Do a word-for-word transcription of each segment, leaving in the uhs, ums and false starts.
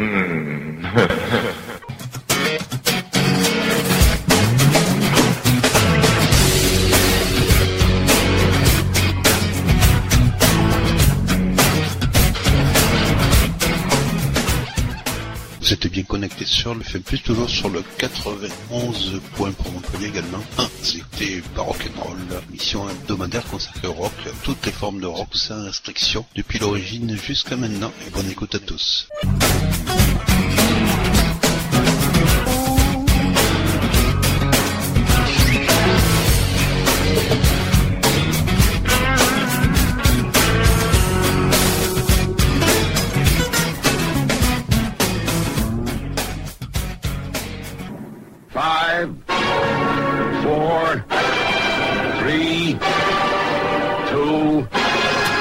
Hmm. Vous êtes bien connecté sur le F M plus, toujours sur le quatre-vingt-onze points pour Montpellier également. Ah, c'était Barock'n'Roll, mission hebdomadaire consacrée au rock, toutes les formes de rock sans restriction, depuis l'origine jusqu'à maintenant, et bonne écoute à tous. Five, four, three, two,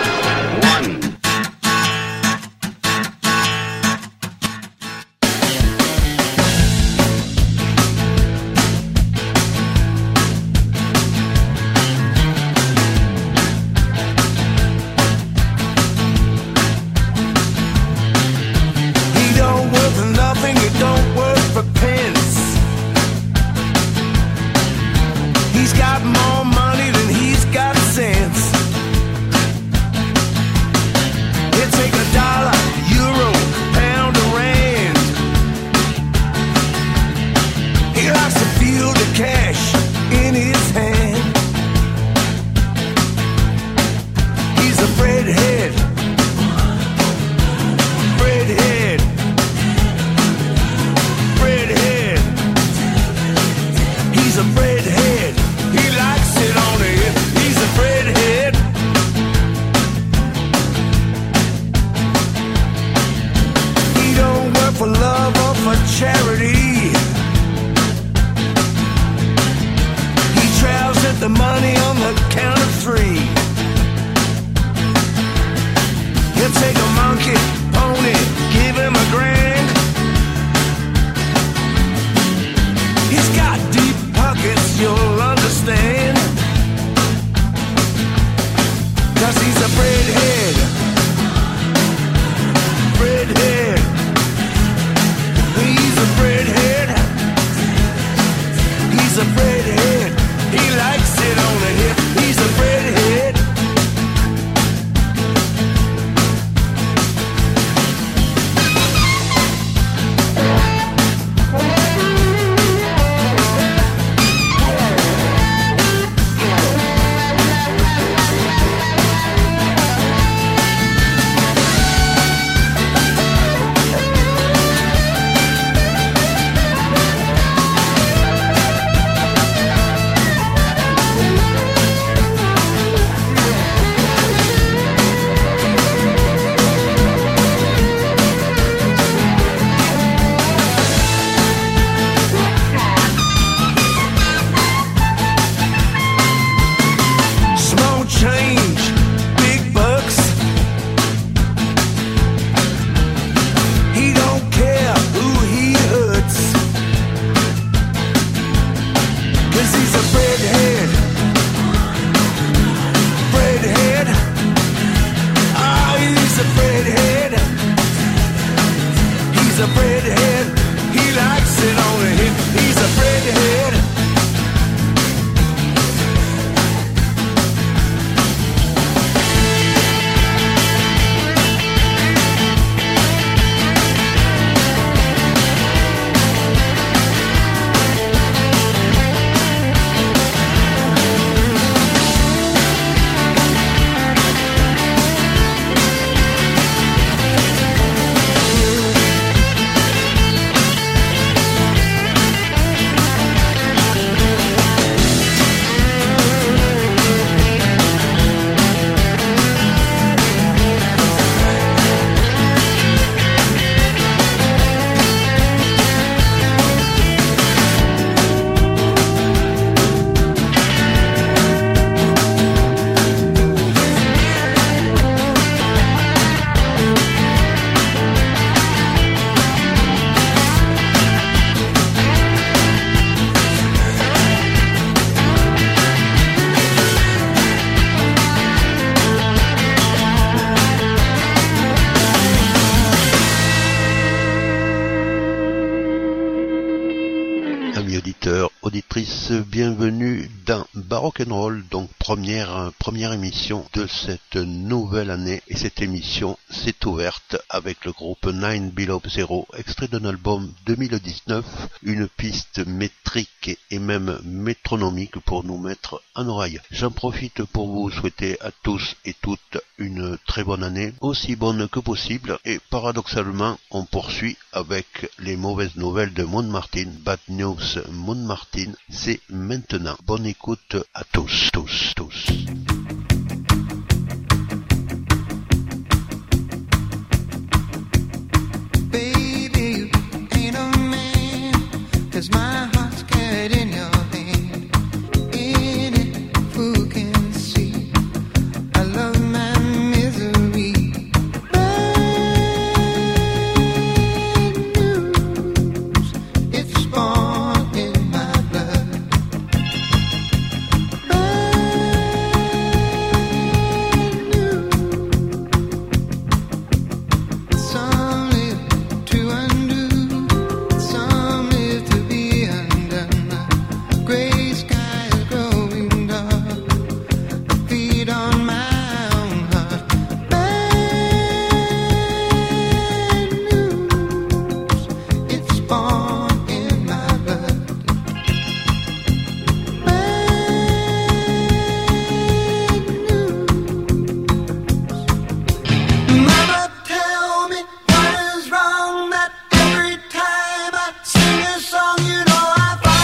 one. auditrices, bienvenue dans Baroque and Roll, donc première, première émission de cette nouvelle année. Et cette émission s'est ouverte avec le groupe Nine Below Zero, extrait d'un album deux mille dix-neuf, une piste métrique et même métronomique pour nous mettre en oreille. J'en profite pour vous souhaiter à tous et toutes une très bonne année, aussi bonne que possible, et paradoxalement, on poursuit avec les mauvaises nouvelles de Moon Martin. Bad News Moon Martin, c'est maintenant. Bonne écoute à tous, tous, tous. Baby, you ain't a man, 'cause my heart's carried in your hand. In it, who can see? I love my misery. Bad news, it's born in my blood. Bad news. Some live to undo, some live to be undone. The gray sky is growing dark. I feed on my own heart. Bad news, it's born in my blood. Bad news. Mama, tell me what is wrong, that every time I sing a song, you know I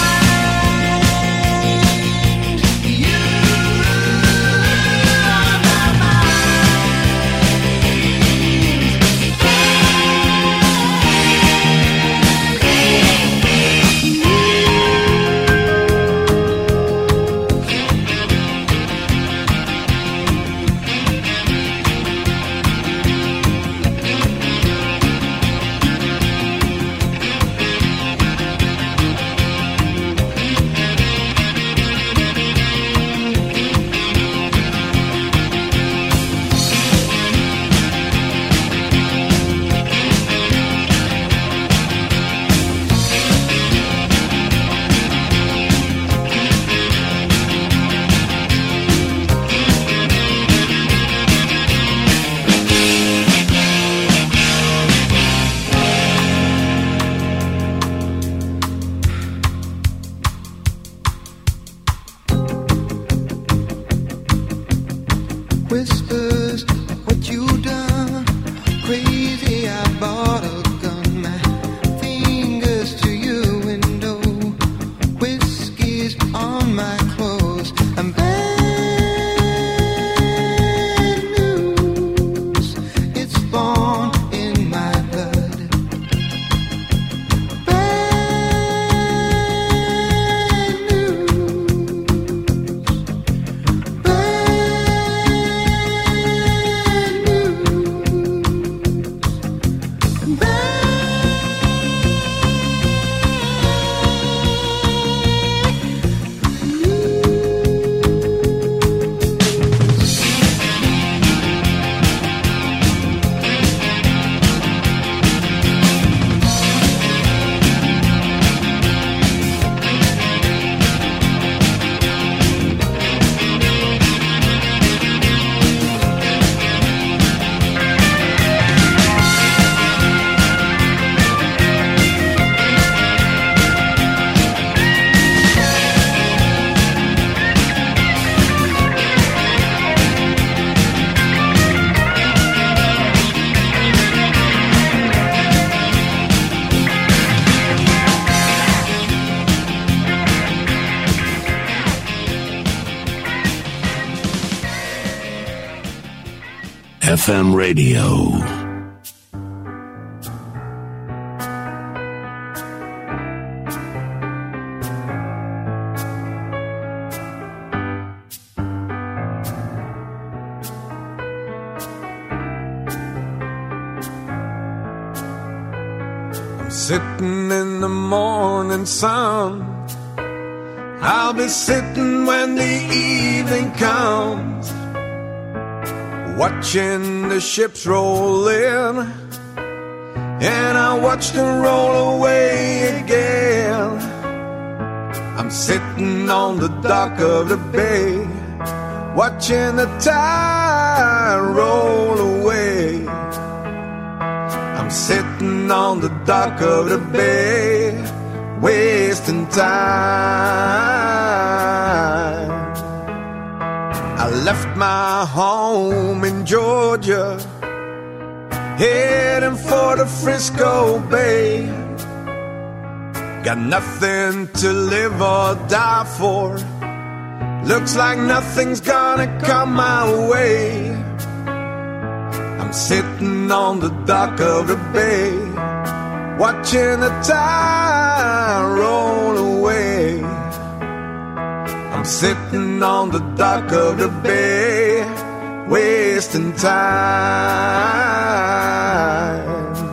find you on my whispers of what you done. Crazy, I bought a gun. My fingers to your window. Whiskey's on my clothes. I'm bad news. It's born in my blood. Bad news. Bad news. Bad F M radio. I'm sitting in the morning sun. I'll be sitting when the evening comes, watching the ships roll in, and I watch them roll away again. I I'm sitting on the dock of the bay, watching the tide roll away. I'm sitting on the dock of the bay, wasting time. I left my home in Georgia, heading for the Frisco Bay. Got nothing to live or die for. Looks like nothing's gonna come my way. I'm sitting on the dock of the bay, watching the tide roll away. I'm sitting on the dock of the bay, wasting time.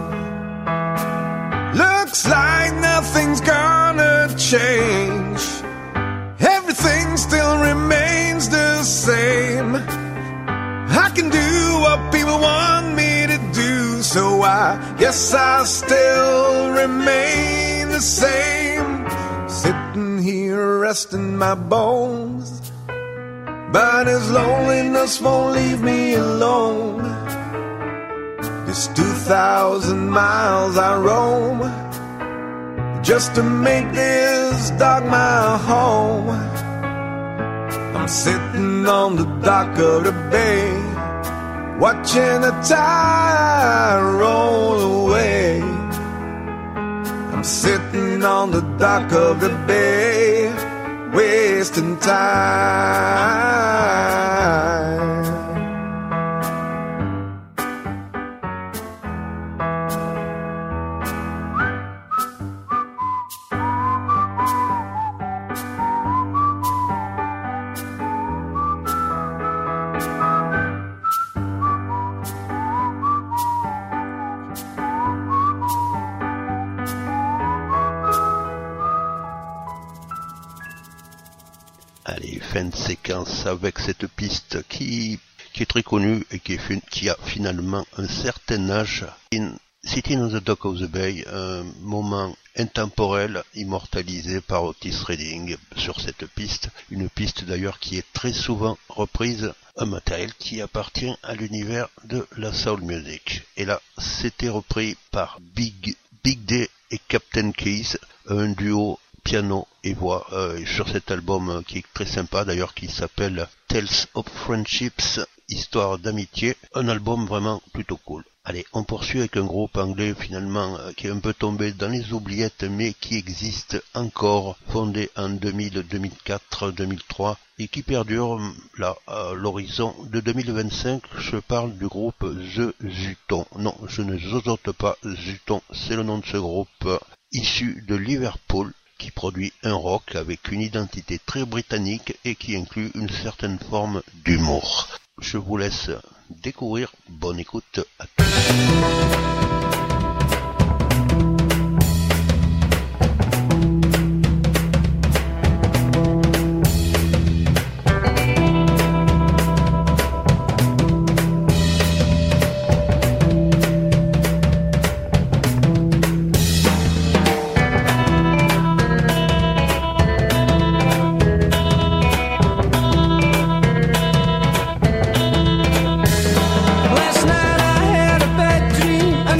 Looks like nothing's gonna change. Everything still remains the same. I can do what people want me to do, so I guess I still remain the same. Sitting here resting my bones, but his loneliness won't leave me alone. This two thousand miles I roam, just to make this dock my home. I'm sitting on the dock of the bay, watching the tide roll away. I'm sitting on the dock of the bay, wasting time. Allez, fin de séquence avec cette piste qui, qui est très connue et qui, est, qui a finalement un certain âge. In, Sitting on the Dock of the Bay, un moment intemporel immortalisé par Otis Redding sur cette piste. Une piste d'ailleurs qui est très souvent reprise, un matériel qui appartient à l'univers de la soul music. Et là, c'était repris par Big, Big Day et Captain Keys, un duo piano et voix euh, sur cet album euh, qui est très sympa d'ailleurs, qui s'appelle Tales of Friendships, Histoire d'amitié, un album vraiment plutôt cool. Allez, on poursuit avec un groupe anglais finalement euh, qui est un peu tombé dans les oubliettes mais qui existe encore, fondé en deux mille, deux mille quatre, deux mille trois et qui perdure là à l'horizon de deux mille vingt-cinq. Je parle du groupe The Zuton. Non, je ne zozote pas, Zuton, c'est le nom de ce groupe euh, issu de Liverpool, qui produit un rock avec une identité très britannique et qui inclut une certaine forme d'humour. Je vous laisse découvrir. Bonne écoute à tous. Last night I had a bad dream.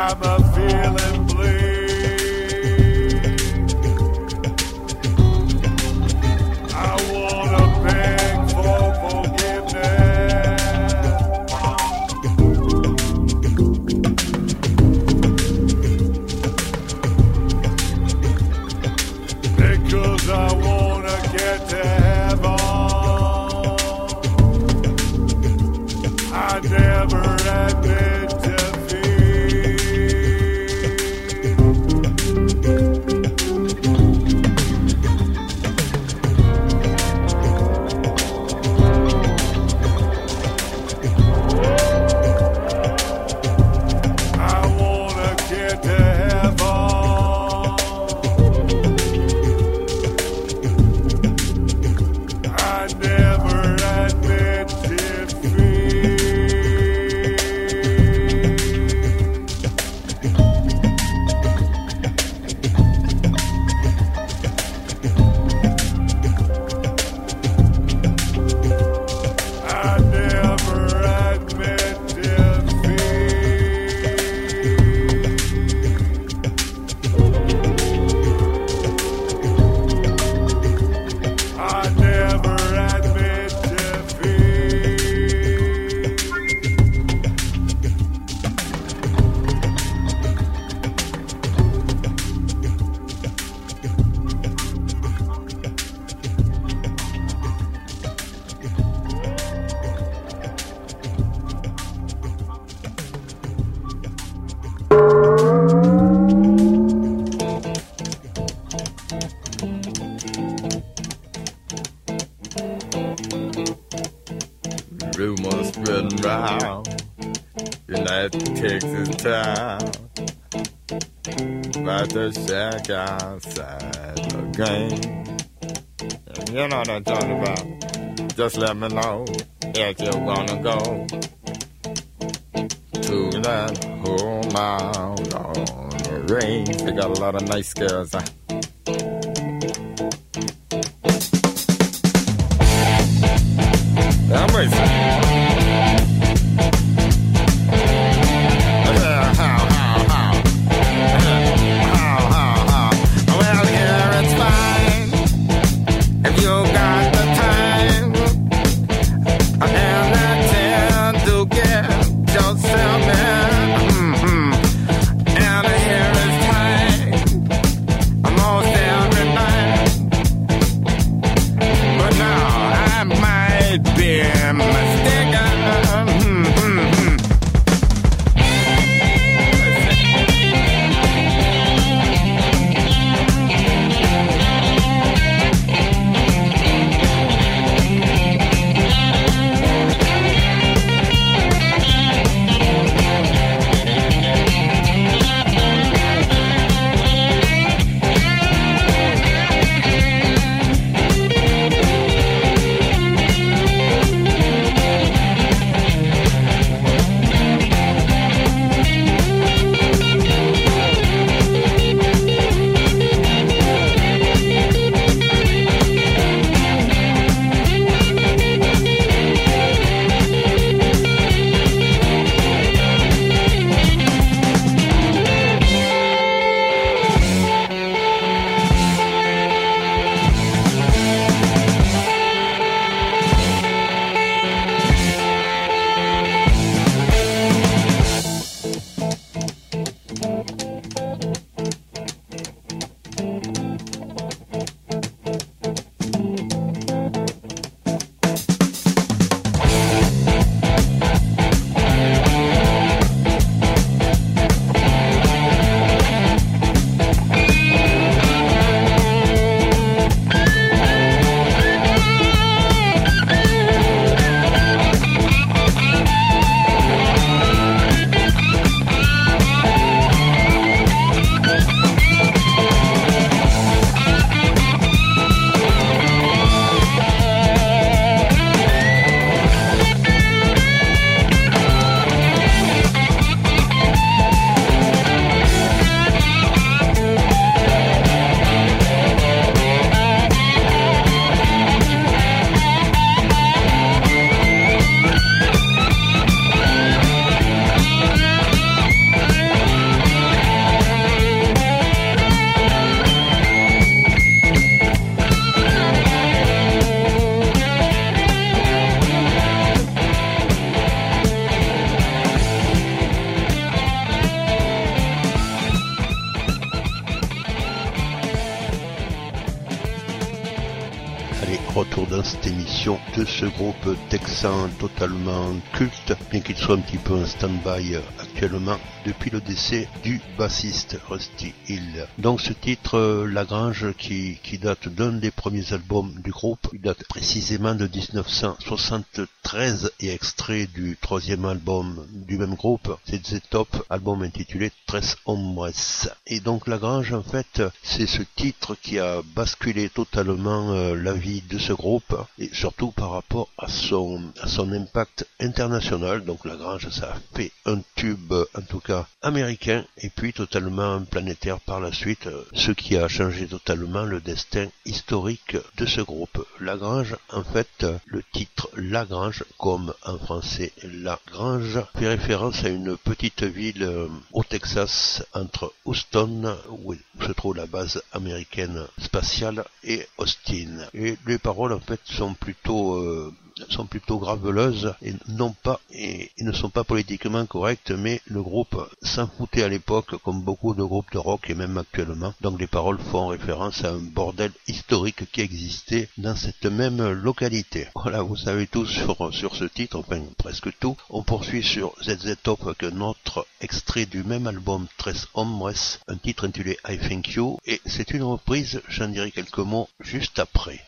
I'm a feeling bleed. I wanna beg for forgiveness, because I wanna get to heaven. I never admit rumors spreading round United Texas town about the shack outside the game. You know what I'm talking about. Just let me know if you're gonna go to that whole mile on the range. They got a lot of nice girls. Huh? I'm racing. Well, here it's fine if you got the time and the time to get yourself in. Mm-hmm. And here is time almost every night. But now I might be in my retour dans cette émission de ce groupe texan totalement culte, bien qu'il soit un petit peu en stand-by actuellement depuis le décès du bassiste Rusty Hill. Donc ce titre, Lagrange, qui, qui date d'un des premiers albums du groupe, il date précisément de dix-neuf cent soixante-treize et extrait du troisième album du même groupe, c'est The Top, album intitulé Tres Hombres. Et donc Lagrange, en fait, c'est ce titre qui a basculé totalement euh, la vie de ce groupe, et surtout par rapport à son, à son impact international. Donc Lagrange, ça a fait un tube, en tout cas américain, et puis totalement planétaire par la suite, euh, ce qui a changé totalement le destin historique de ce groupe. Lagrange, en fait, le titre Lagrange, comme en français Lagrange, fait référence à une petite ville euh, au Texas, entre Houston, où se trouve la base américaine spatiale, et Austin. Et les paroles, en fait, sont plutôt euh, sont plutôt graveleuses et non pas et, et ne sont pas politiquement correctes, mais le groupe s'en foutait à l'époque, comme beaucoup de groupes de rock et même actuellement. Donc les paroles font référence à un bordel historique qui existait dans cette même localité. Voilà, vous savez tout sur, sur ce titre, enfin presque tout. On poursuit sur Z Z Top avec un autre extrait du même album Tres Hombres, un titre intitulé I Thank You, et c'est une reprise, j'en dirai quelques mots juste après.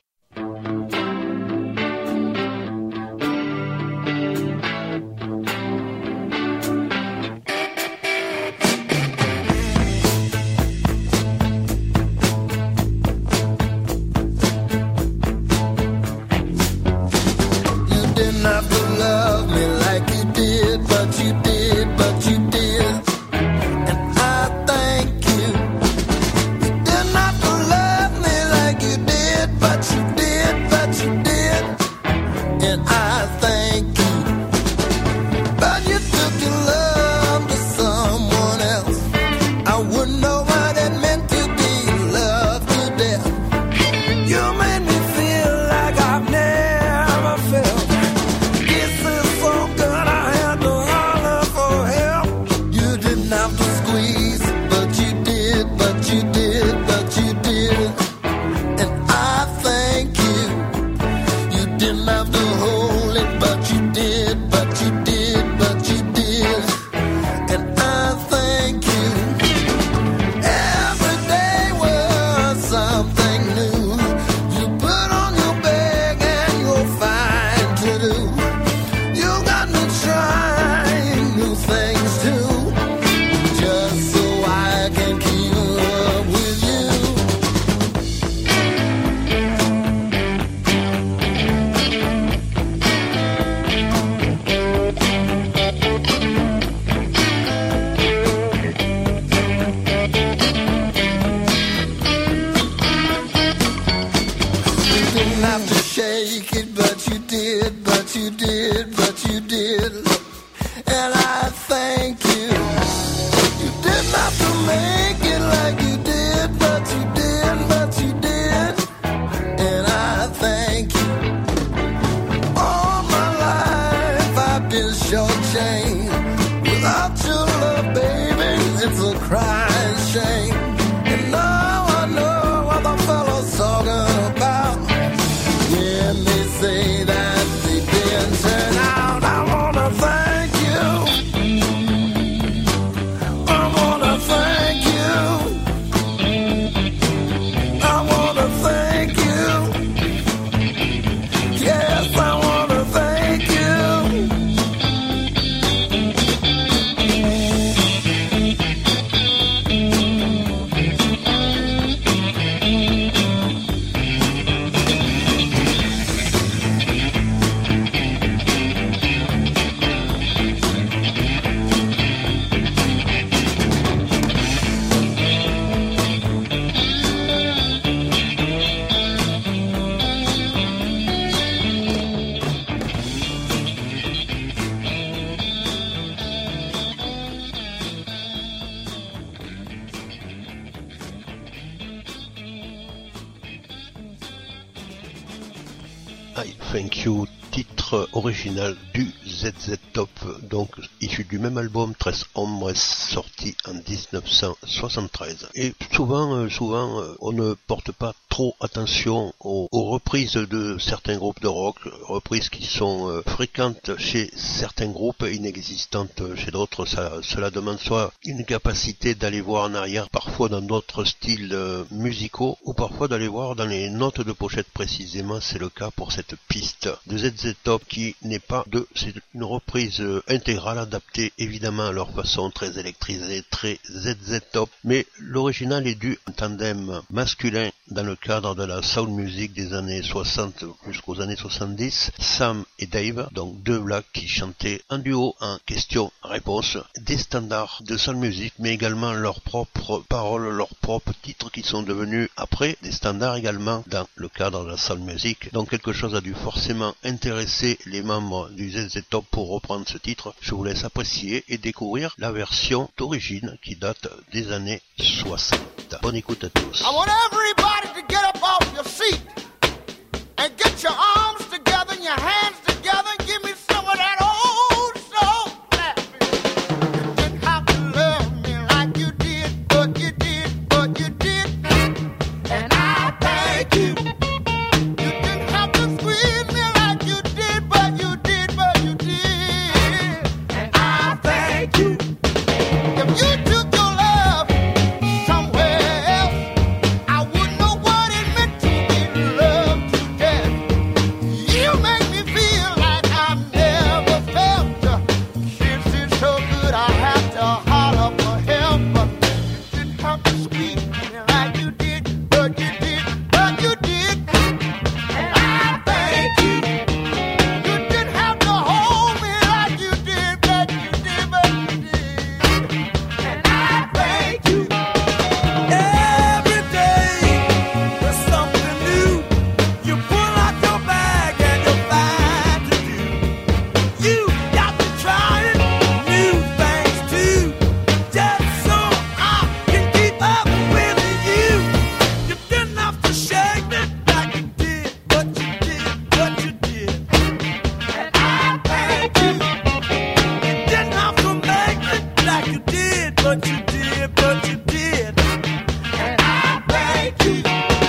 I Thank You, titre titre original du Z Z Top, donc issu du même album Tres Hombres, sorti en dix-neuf cent soixante-treize. Et souvent, souvent, on ne porte pas trop attention aux, aux reprises de certains groupes de rock, reprises qui sont fréquentes chez certains groupes et inexistantes chez d'autres. Ça, cela demande soit une capacité d'aller voir en arrière, parfois dans d'autres styles musicaux, ou parfois d'aller voir dans les notes de pochette précisément. C'est le cas pour cette piste de Z Z Top qui n'est pas de, c'est une reprise intégrale adaptée évidemment à leur façon, très électrisée, très Z Z Top, mais l'original est dû à un tandem masculin dans le cadre de la soul music des années soixante jusqu'aux années soixante-dix, Sam et Dave, donc deux blacks qui chantaient en duo en question-réponse des standards de soul music, mais également leurs propres paroles, leurs propres titres qui sont devenus après des standards également dans le cadre de la soul music. Donc quelque chose a dû forcément intéresser les membres du Z Z Top pour reprendre ce titre. Je vous laisse apprécier et découvrir la version d'origine qui date des années soixante. Bonne écoute à tous. I want everybody to get up off your seat and get your arms together and your hands together and give me some of that old soul clapping. You didn't have to love me like you did, but you did, but you did. And I thank you. You didn't have to squeeze me like you did, but you did, but you did. And I thank you. If you took your love somewhere else, I wouldn't know what it meant to be loved to death. You make me feel like I've never felt. Kiss is so good I have to holler for help. You didn't have to squeeze me like you did, but you did, but you did. And I thank you. You didn't have to hold me like you did, but you did, but you did. And I thank you. Every day there's something new. You pull out your bag and you find to do. You got to try it, new things too, just so I can keep up with you. You didn't have to shake me like you did, but you did, but you did. And I thank you. You didn't have to make me like you did, but you did, but you did. And I thank you.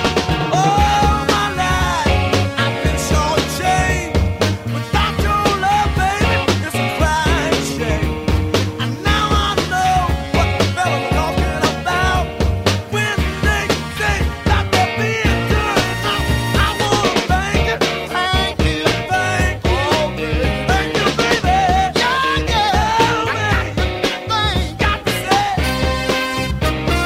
All my life I've been shortchanged. Without your love, baby, it's a crying shame. And now I know what the fellas are talking about when they say that they're being good. I wanna thank you, Thank you. thank you, thank you, baby. Yeah, yeah. Thank Thank got to say.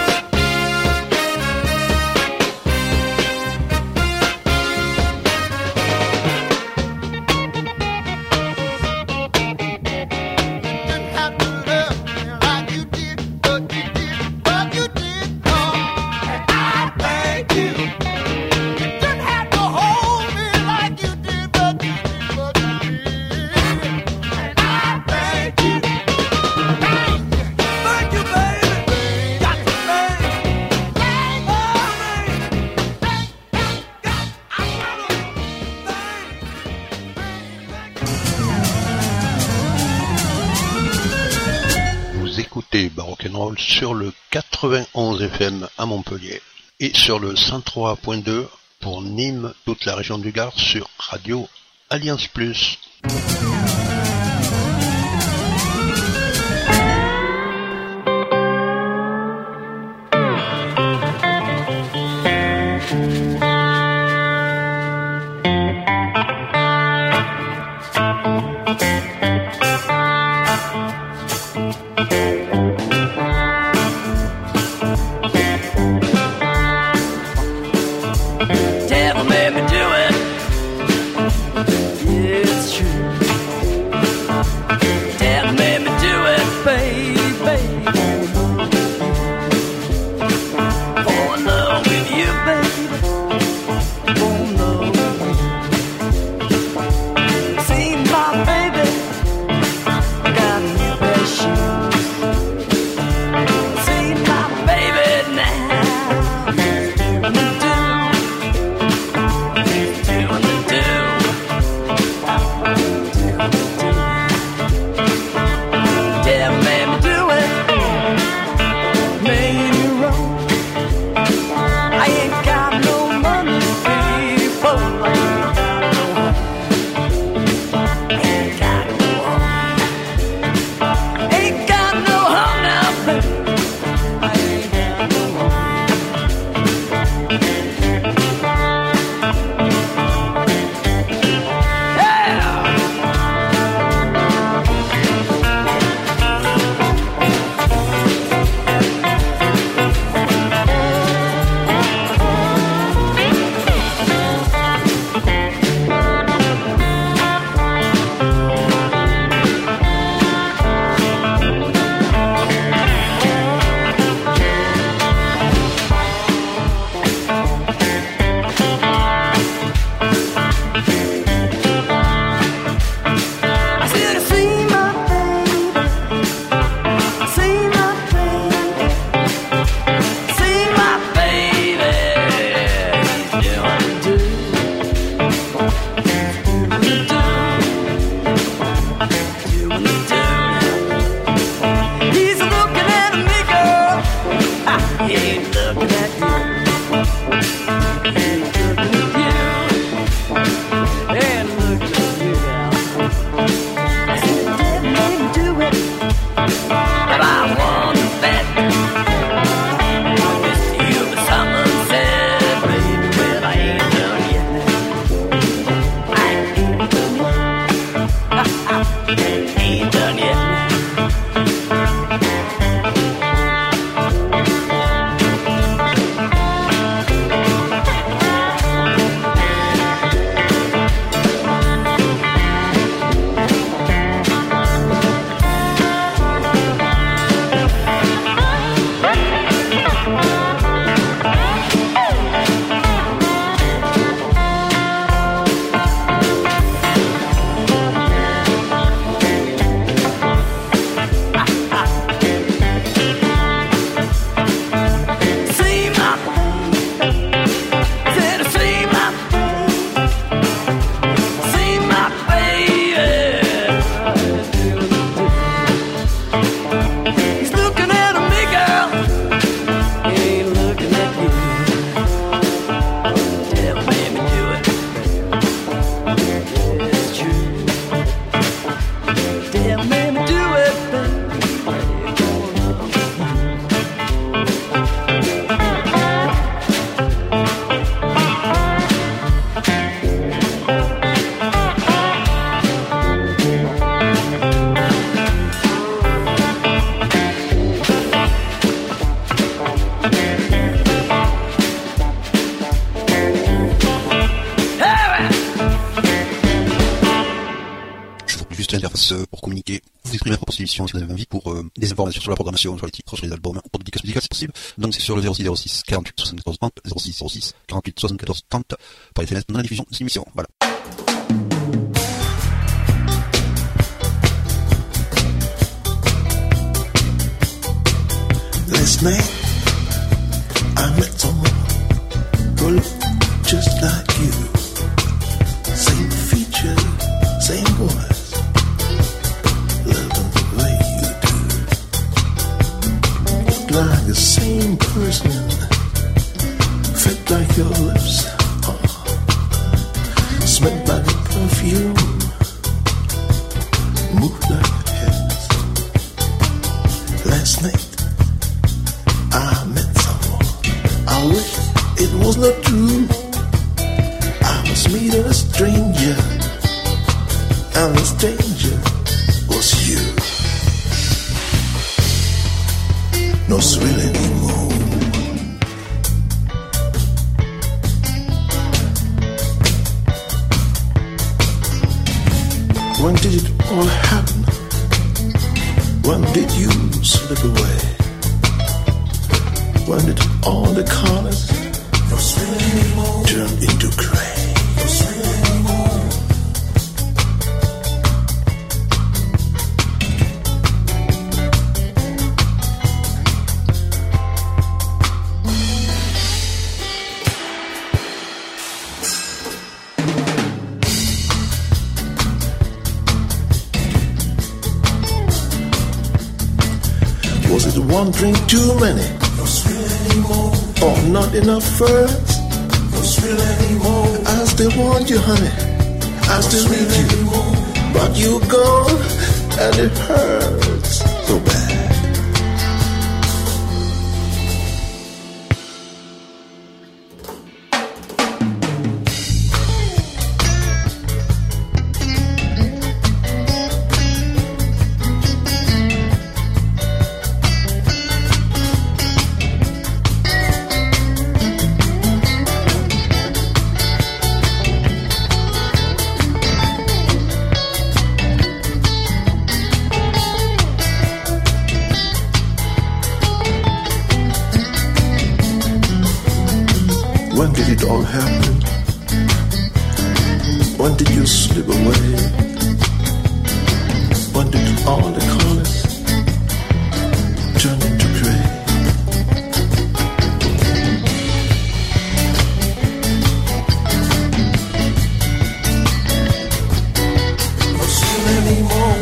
didn't have to love me like you did, but you did, but you did. Oh, and I thank you. You didn't have to hold me like you did, but you did, but you did. And I thank you. Thank you. Thank you, baby. Got to thank. Thank Oh, thank. Got. I wanna Vous écoutez Barock'n'Roll sur le quatre-vingt-onze F M à Montpellier et sur le cent trois point deux pour Nîmes, toute la région du Gard sur Radio Alliance Plus. Devil made me do it. Yeah, it's true. l'espace euh, pour communiquer, vous exprimer à propos de l'émission si vous avez envie, pour euh, des informations sur la programmation, sur les titres, sur les albums, pour dédicaces musicales c'est possible. Donc c'est sur le zéro six zéro six quarante-huit soixante-quatorze trente, zéro six zéro six quarante-huit soixante-quatorze trente, par les S M S pendant la diffusion de cette émission. Voilà. Last night, I met someone who looked just like you. Same features, same voice, loving the way you do. Looked like the same person, felt like your lips, oh, smelled like a perfume, moved like a kiss. Last night, I met someone, I wish it was not true. I was meeting a stranger, and the stranger was you. No thrill anymore. When did it all happen? When did you slip away? When did all the colors turn into gray? Was it one drink too many? Or not enough first? I still want you, honey. I still need you. But you're gone, and it hurts so bad. When did it all happen? When did you slip away? When did all the colors turn into gray? No thrill anymore.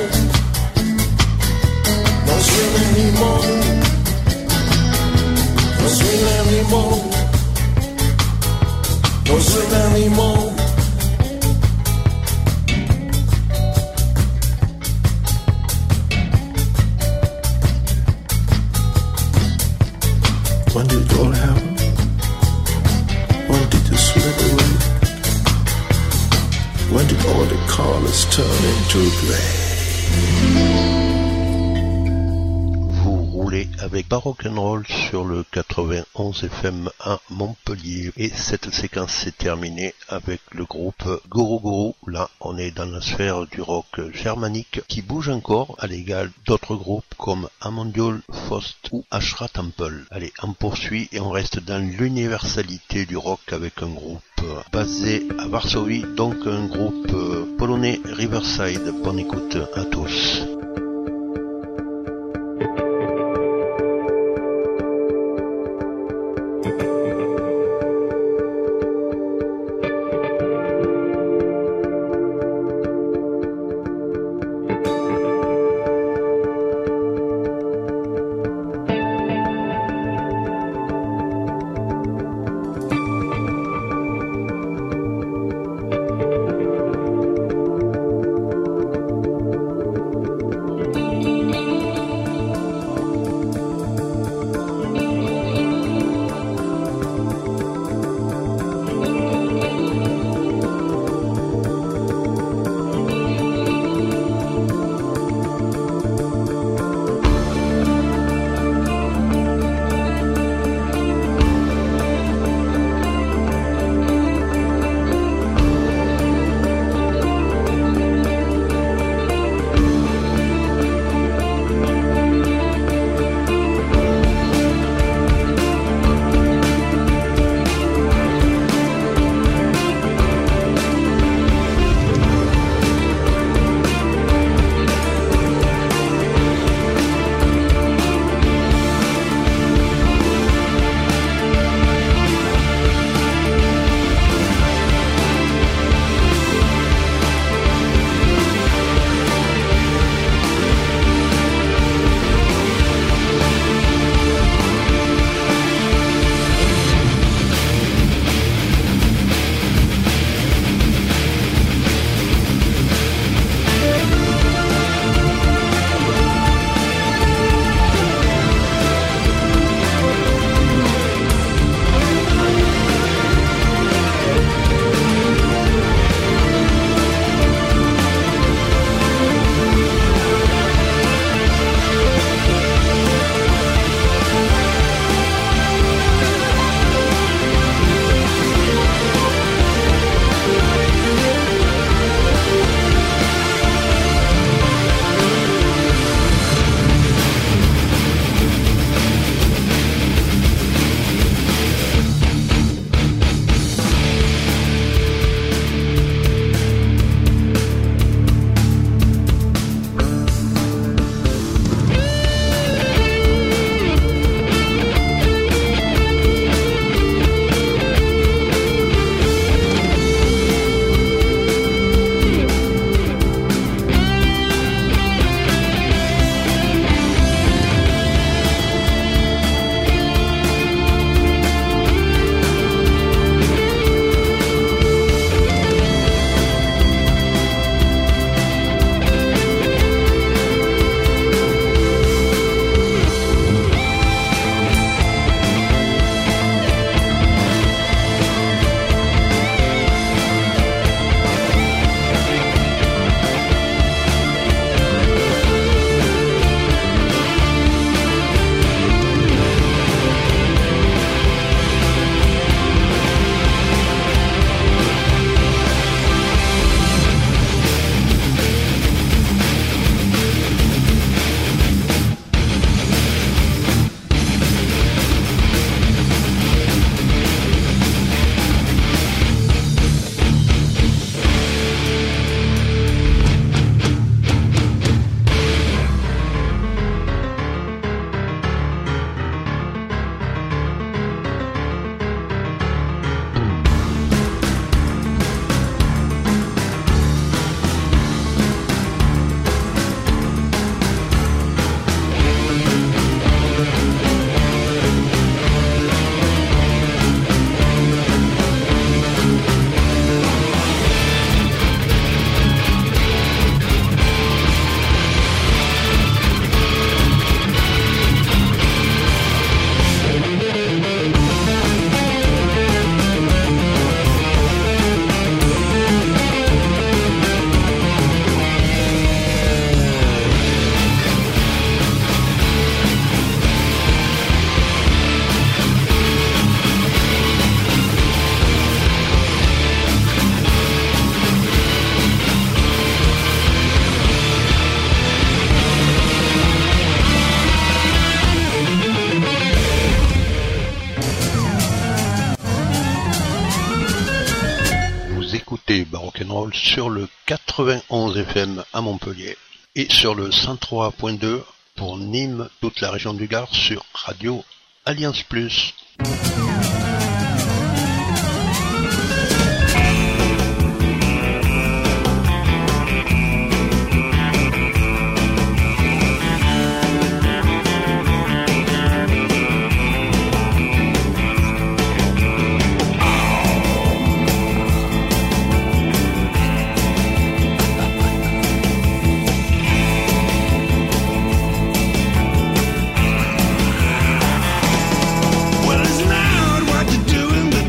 No thrill anymore. No thrill anymore. No thrill anymore. When did it all happen? When did you slip away? When did all the colors turn into gray? Avec Baroque and Roll sur le quatre-vingt-onze F M à Montpellier. Et cette séquence s'est terminée avec le groupe Guru Guru. Là, on est dans la sphère du rock germanique qui bouge encore à l'égal d'autres groupes comme Amondiol, Faust ou Ashra Temple. Allez, on poursuit et on reste dans l'universalité du rock avec un groupe basé à Varsovie, donc un groupe polonais Riverside. Bonne écoute à tous. c'était Barock'n'Roll sur le quatre-vingt-onze F M à Montpellier et sur le cent trois point deux pour Nîmes, toute la région du Gard sur Radio Alliance Plus. Well, it's not what you do.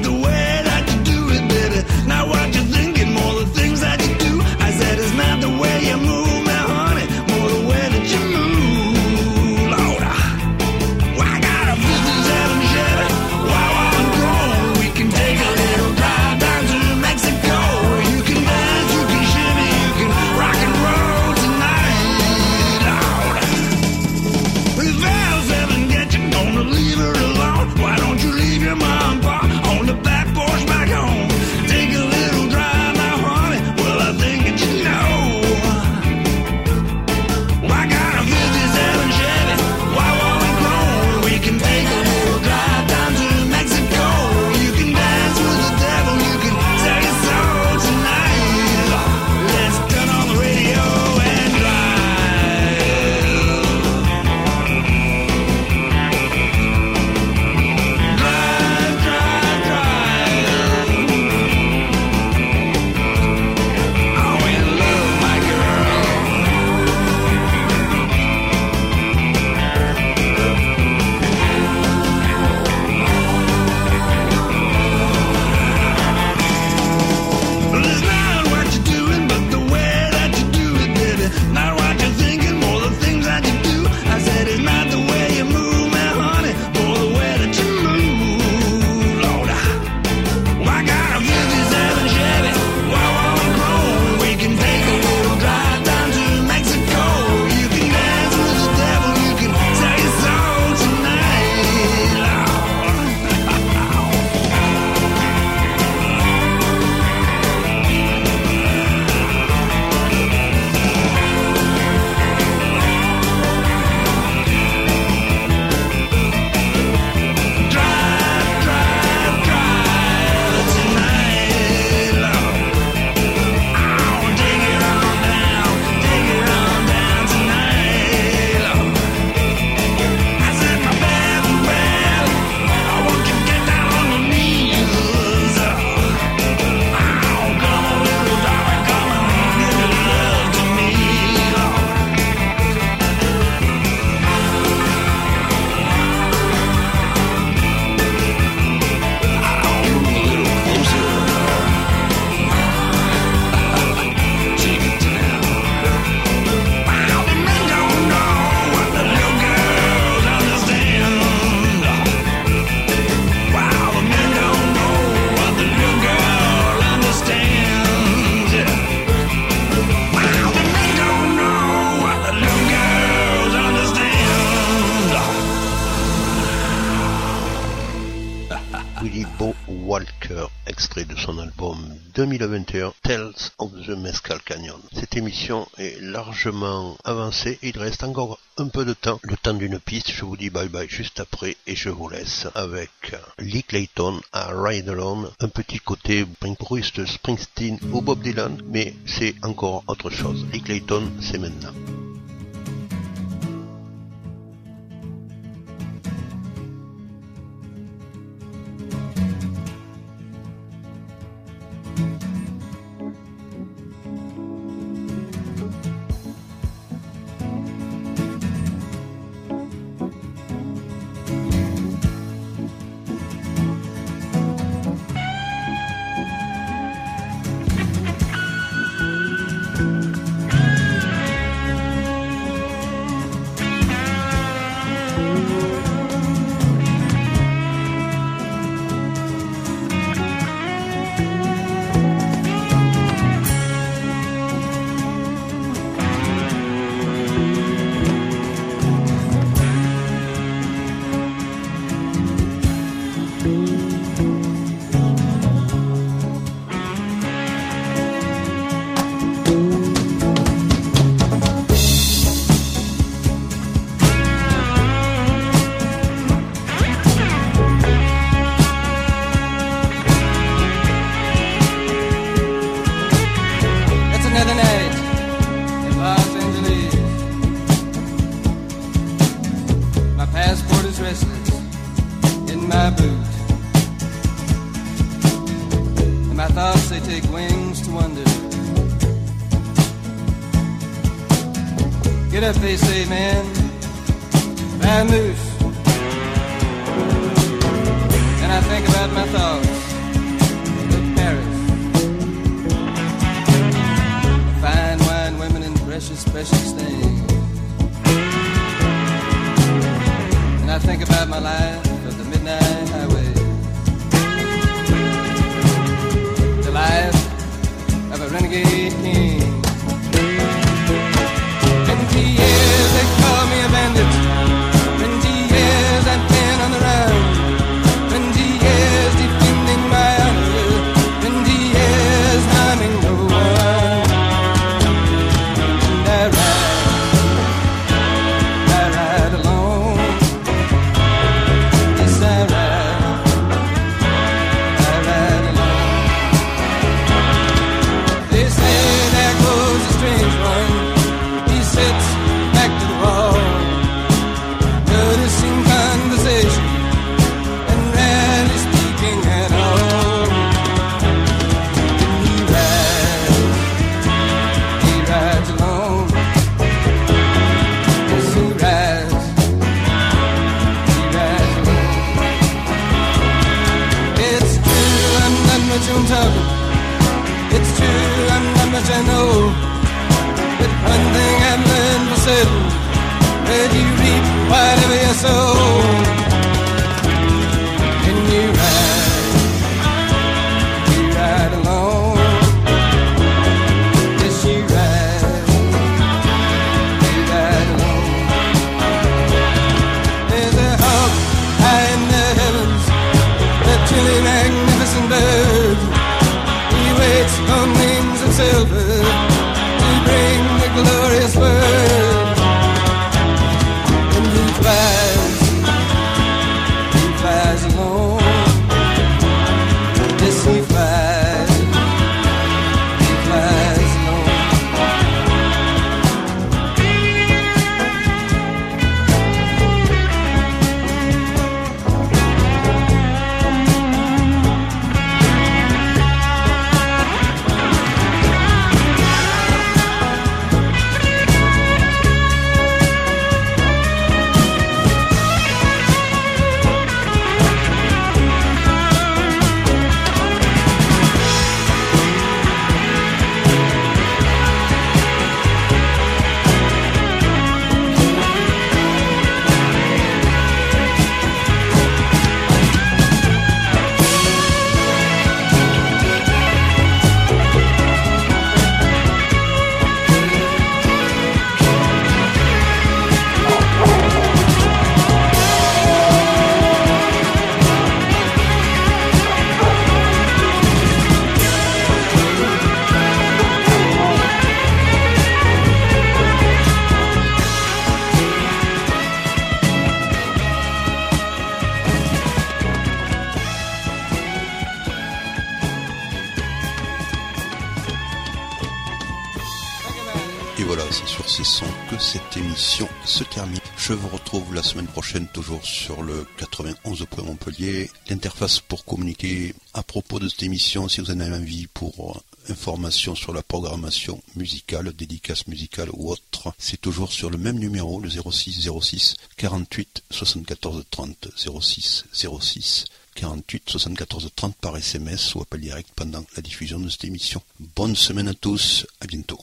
Walker, extrait de son album deux mille vingt et un Tales of the Mescal Canyon. Cette émission est largement avancée, il reste encore un peu de temps, le temps d'une piste. Je vous dis bye bye juste après et je vous laisse avec Lee Clayton à Ride Alone, un petit côté Bruce Springsteen ou Bob Dylan, mais c'est encore autre chose. Lee Clayton, c'est maintenant. Thank restless in my boot. And my thoughts, they take wings to wander. Get up, they say, man, vamoose. And I think about my thoughts of Paris. Fine wine, women, and precious, precious things. And I think about my life of the midnight highway. The life of a renegade king. Twenty years they call me a bandit. Twenty years I've been on the run. Twenty years defending my honor. Twenty years harming no one. And I ride, I ride alone. Yes, I ride, I ride alone. They say there goes a strange one. He sits back to the wall, noticing conversation and rarely speaking at all. And he rides, he rides alone. Yes, he rides, he rides alone. It's true, I'm not much on talking. It's true, I'm not much I know. But one thing I've learned for certain, that you reap whatever you sow. And you ride, you ride alone. Yes, you ride, you ride alone. There's a hawk high in the heavens, a truly magnificent bird. He waits on wings of silver to bring the glorious word. And he flies, he flies alone. Yes, he flies, he flies alone. Et voilà, c'est sur ces sons que cette émission se termine. Je vous retrouve la semaine prochaine, toujours sur le quatre-vingt-onze point Montpellier. L'interface pour communiquer à propos de cette émission, si vous en avez envie, pour information sur la programmation musicale, dédicace musicale ou autre, c'est toujours sur le même numéro, le zéro six zéro six quarante-huit soixante-quatorze trente, zéro six zéro six quarante-huit soixante-quatorze trente par S M S ou appel direct pendant la diffusion de cette émission. Bonne semaine à tous, à bientôt.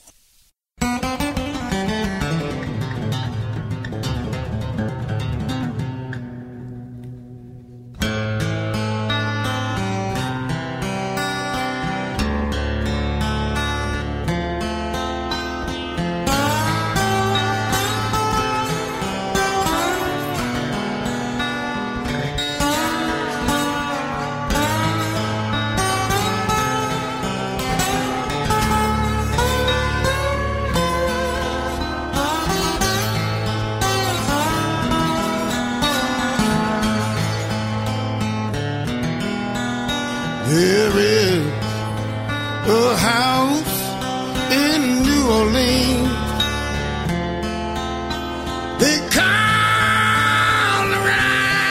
There is a house in New Orleans. They call around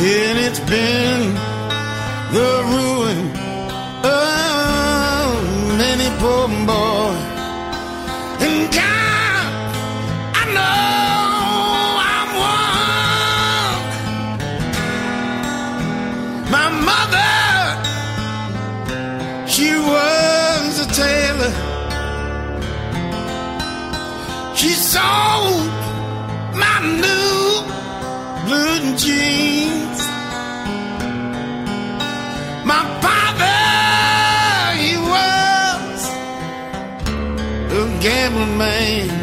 and it's been the ruin of many poor boy. And God, I know I'm one. My mother, she was a tailor. She sold my new blue jeans. My father, he was a gambling man.